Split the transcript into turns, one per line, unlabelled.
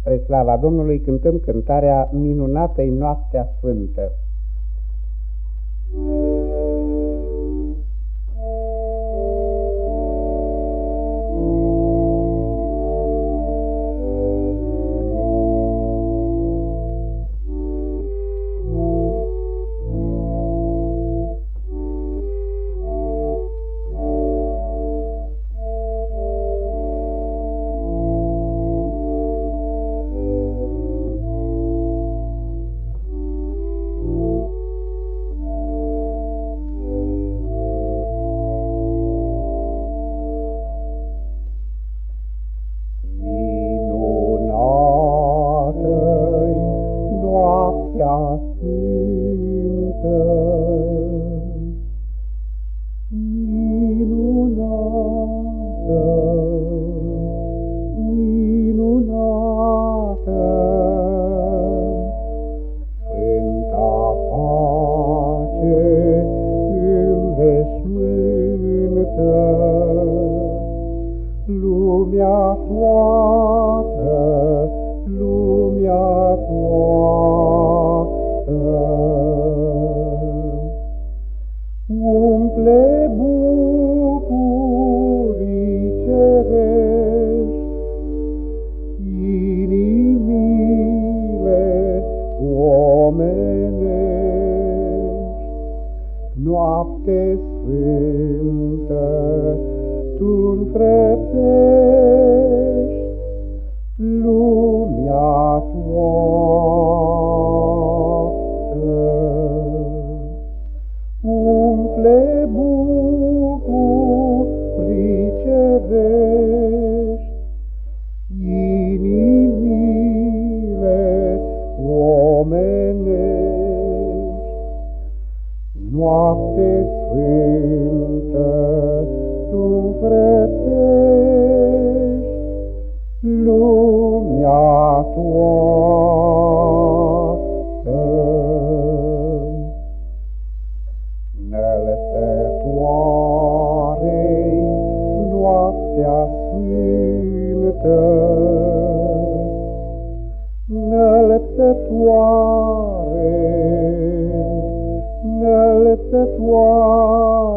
Spre slava Domnului cântăm cântarea Minunată-i noaptea sfântă. Sfântă, minunată, minunată, Sfânta pace înveșmântă, lumea toată, lumea toată, umple bucurii cerești inimile omenești. Noapte sfântă, tu înfrățești lumea toată, umple bucurii cerești inimile omenești. Noapte sfântă, tu înfrățești lumea toată. Înălțătoare-i noaptea sfântă, înălțătoare, înălțătoare,